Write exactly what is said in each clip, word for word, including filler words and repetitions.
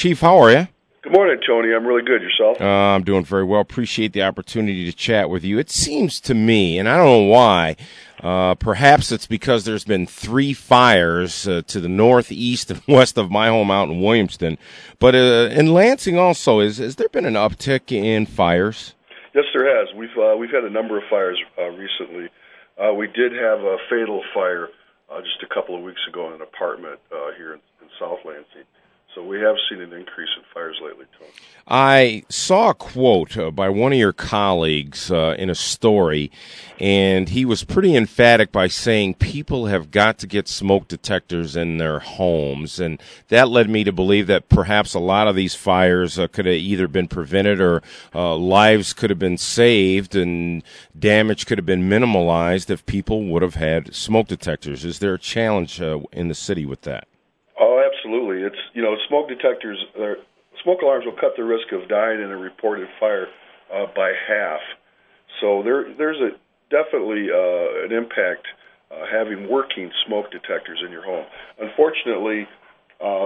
Chief, how are you? Good morning, Tony. I'm really good. Yourself? Uh, I'm doing very well. Appreciate the opportunity to chat with you. It seems to me, and I don't know why, uh, perhaps it's because there's been three fires uh, to the north, east, and west of my home out in Williamston. But uh, in Lansing also, is has there been an uptick in fires? Yes, there has. We've uh, we've had a number of fires uh, recently. Uh, we did have a fatal fire uh, just a couple of weeks ago in an apartment uh, here in, in South Lansing. So we have seen an increase in fires lately, Tony. I saw a quote uh, by one of your colleagues uh, in a story, and he was pretty emphatic by saying people have got to get smoke detectors in their homes, and that led me to believe that perhaps a lot of these fires uh, could have either been prevented or uh, lives could have been saved and damage could have been minimalized if people would have had smoke detectors. Is there a challenge uh, in the city with that? Oh, absolutely. It's, you know, smoke detectors, uh, smoke alarms will cut the risk of dying in a reported fire uh, by half. So there, there's a definitely uh, an impact uh, having working smoke detectors in your home. Unfortunately, uh,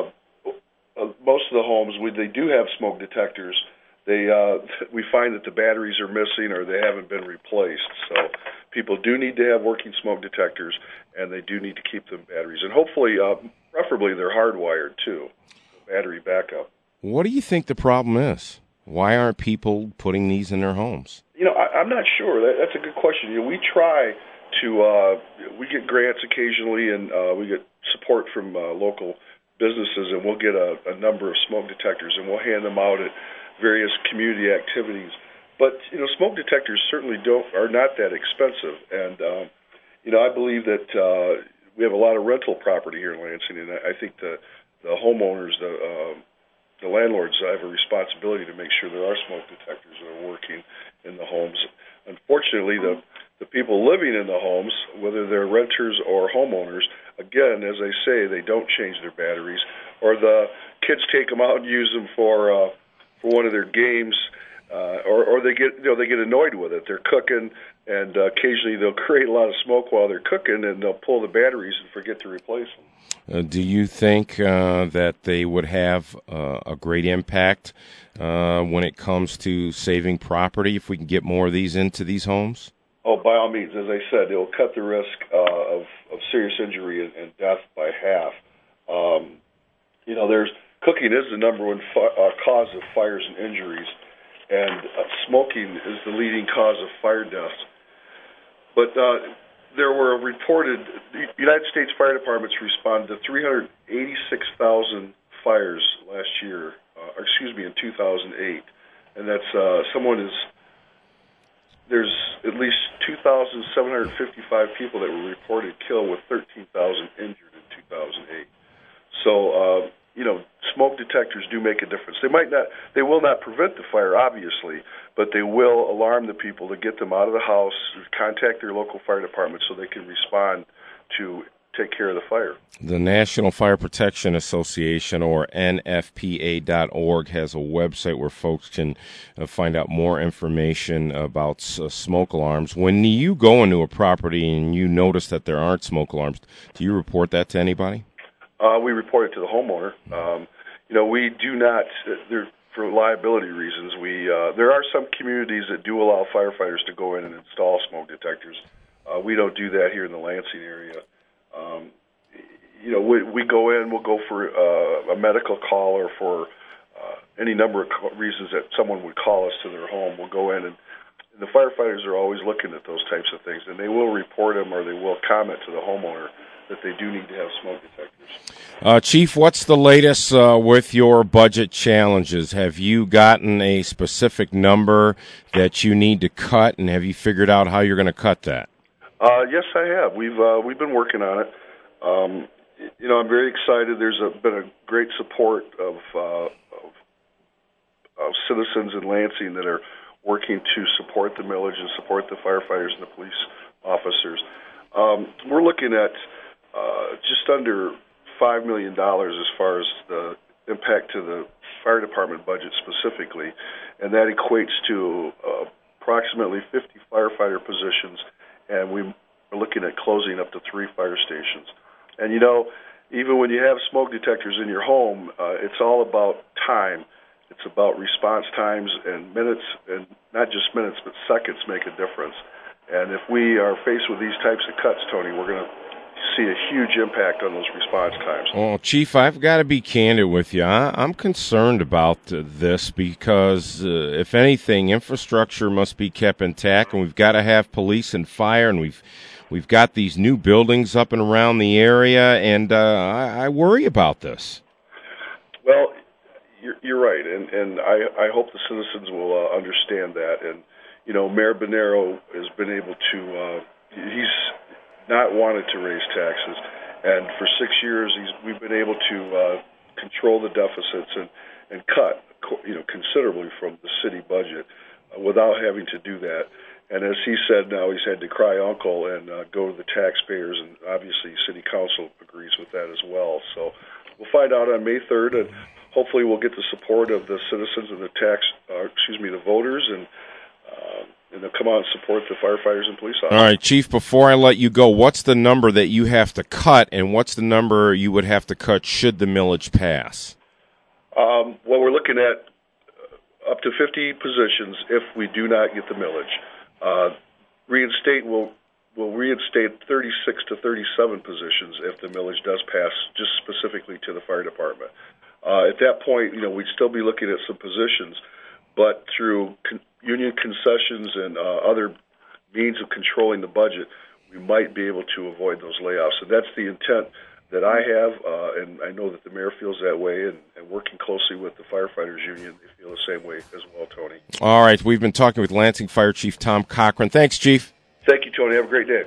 most of the homes, we, they do have smoke detectors. They, uh, we find that the batteries are missing or they haven't been replaced. So people do need to have working smoke detectors, and they do need to keep them batteries. And hopefully, uh, preferably, they're hardwired, too, battery backup. What do you think the problem is? Why aren't people putting these in their homes? You know, I, I'm not sure. That, that's a good question. You know, we try to, uh, we get grants occasionally, and uh, we get support from uh, local businesses, and we'll get a, a number of smoke detectors, and we'll hand them out at various community activities. But, you know, smoke detectors certainly don't are not that expensive. And, um, you know, I believe that uh, we have a lot of rental property here in Lansing, and I think the, the homeowners, the, uh, the landlords have a responsibility to make sure there are smoke detectors that are working in the homes. Unfortunately, the, the people living in the homes, whether they're renters or homeowners, again, as I say, they don't change their batteries, or the kids take them out and use them for uh, for one of their games, uh, or, or they get you know they get annoyed with it. They're cooking, and uh, occasionally they'll create a lot of smoke while they're cooking, and they'll pull the batteries and forget to replace them. Uh, do you think uh, that they would have uh, a great impact uh, when it comes to saving property if we can get more of these into these homes? Oh, by all means. As I said, it will cut the risk uh, of, of serious injury and, and death by half. Um, you know, there's cooking is the number one fi- uh, cause of fires and injuries, and uh, smoking is the leading cause of fire deaths. But uh, there were reported, the United States Fire Departments responded to three hundred eighty-six thousand fires last year, uh, or excuse me, in two thousand eight. And that's, uh, someone is, there's at least two thousand seven hundred fifty-five people that were reported killed with thirteen thousand injured in two thousand eight. So, uh, you know, smoke detectors do make a difference. They might not, they will not prevent the fire, obviously, but they will alarm the people to get them out of the house, contact their local fire department so they can respond to take care of the fire. The National Fire Protection Association, or N F P A dot org, has a website where folks can uh, find out more information about uh, smoke alarms. When you go into a property and you notice that there aren't smoke alarms, do you report that to anybody? Uh, we report it to the homeowner. Um, you know, we do not, there, for liability reasons, we uh, there are some communities that do allow firefighters to go in and install smoke detectors. Uh, we don't do that here in the Lansing area. Um, you know, we, we go in, we'll go for uh, a medical call or for uh, any number of co- reasons that someone would call us to their home. We'll go in, and, and the firefighters are always looking at those types of things, and they will report them or they will comment to the homeowner that they do need to have smoke detectors. Uh, Chief, what's the latest uh, with your budget challenges? Have you gotten a specific number that you need to cut, and have you figured out how you're going to cut that? Uh, yes, I have. We've uh, we've been working on it. Um, you know, I'm very excited. There's a, been a great support of, uh, of of citizens in Lansing that are working to support the millage and support the firefighters and the police officers. Um, we're looking at uh, just under five million dollars as far as the impact to the fire department budget specifically, and that equates to uh, approximately fifty firefighter positions, and we are looking at closing up to three fire stations. And, you know, even when you have smoke detectors in your home, uh, it's all about time. It's about response times, and minutes, and not just minutes, but seconds make a difference. And if we are faced with these types of cuts, Tony, we're going to see a huge impact on those response times. Well, Chief, I've got to be candid with you. I, I'm concerned about uh, this because, uh, if anything, infrastructure must be kept intact, and we've got to have police and fire, and we've we've got these new buildings up and around the area, and uh, I, I worry about this. Well, you're, you're right, and, and I, I hope the citizens will uh, understand that. And, you know, Mayor Bonero has been able to, uh, he's not wanted to raise taxes, and for six years he's, we've been able to uh, control the deficits and, and cut, you know, considerably from the city budget uh, without having to do that. And as he said, now he's had to cry uncle and uh, go to the taxpayers, and obviously City Council agrees with that as well. So we'll find out on May third, and hopefully we'll get the support of the citizens and the tax, uh, excuse me, the voters, and uh, and they'll come out and support the firefighters and police officers. All right, Chief, before I let you go, what's the number that you have to cut, and what's the number you would have to cut should the millage pass? Um, well, we're looking at up to fifty positions if we do not get the millage. Uh, reinstate will will reinstate thirty-six to thirty-seven positions if the millage does pass, just specifically to the fire department. Uh, at that point, you know, we'd still be looking at some positions, but through con- union concessions and uh, other means of controlling the budget, we might be able to avoid those layoffs. And that's the intent that I have, uh, and I know that the mayor feels that way, and, and working closely with the firefighters union, they feel the same way as well, Tony. All right, we've been talking with Lansing Fire Chief Tom Cochran. Thanks, Chief. Thank you, Tony. Have a great day.